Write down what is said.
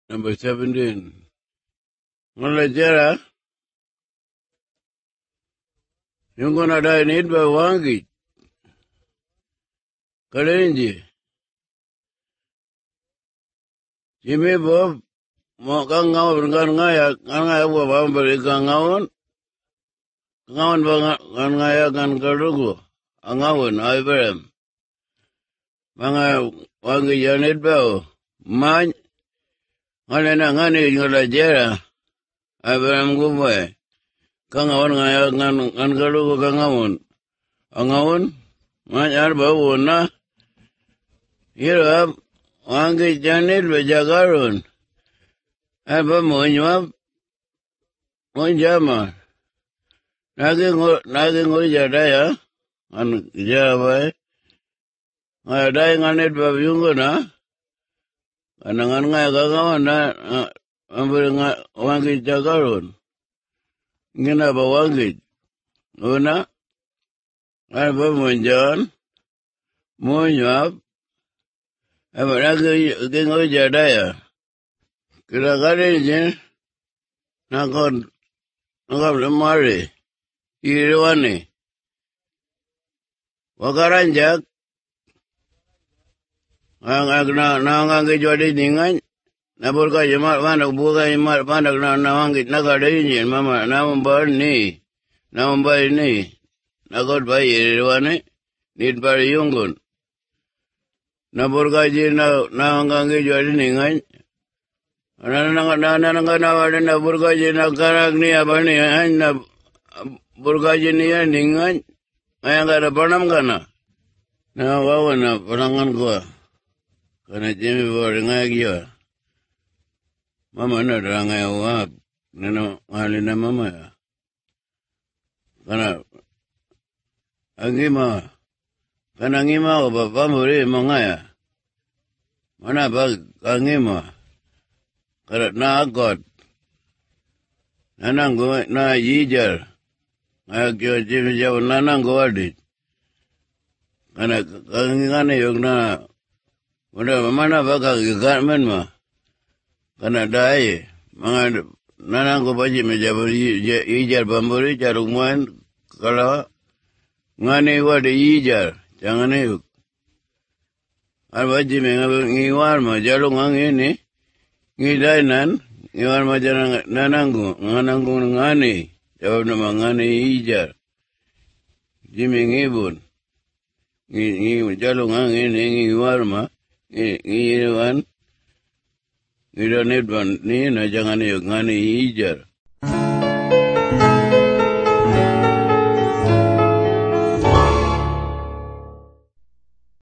Number 17. Malajara, yung gonna die need by wangi. Kalenji. Jimmy Bob, mo kang ngawon kan ngaya wa bambari kang ngawon ba kan ngaya kan karugo. Angawon, ay berem. Mga wangi janit ba o. Man, ngana ngani ngolajara. Ay berem gumwe. Kang ngawon ngaya kan karugo kang ngawon. Angawon, manyar ba wona. Hirap, wangi janit ba jagaron. Ay ba monjama. Naging ngoli jadaya. An jawai. Ngaya dai nganit ba yungo na. Kanangan ngaya kakawan na. Ambiri wangi jagaron. Ngina ba wangi. Una. Ay ba monjan. Monyap. Ay ba naging ngoli jadaya. Kira kari jen. Nakon lemari. Iriwani. Wakaranjak. Nangangi jodi ningan. Napurka jemat panak buka jemat panak nawangi nakada injin mama namambar ni. Nakot bayi iriwani. Nid pari yungun. Napurka jina nangangi jodi ningan. Nanangan napurka jina karak ni abani. Napurka jina ningan. Ayang kada panam kana. Na wawa na panangan ko. Kana Jimmy Bob ngaya. Mama na ngaya wap. Nana ngali na mama ya. Kana angima. Kana ngima ko ba pamuri mangaya. Mana ba angima. Kana na akot. Nanang na yijar. Ngaya kyo Jimmy Bob nanang ko adit. Kana kangingane yung na. Mana ba kagigamen ma. Kana dai. Mga nanang ko pa Jimmy Bob yijar bamburi charungman. Kala. Ngane wadi yijar. Jangan yuk. Arba Jimmy ngiwar ma jalung angini. Ngidainan. Ngiwar ma janang nananggo. Ngananggo ngane. Jawab nama ngane yijar. Jimmy ngibun. Jalung angini ngiwar ma. Ngiwan. Ngidanit ban ni na jangan yuk ngane yijar.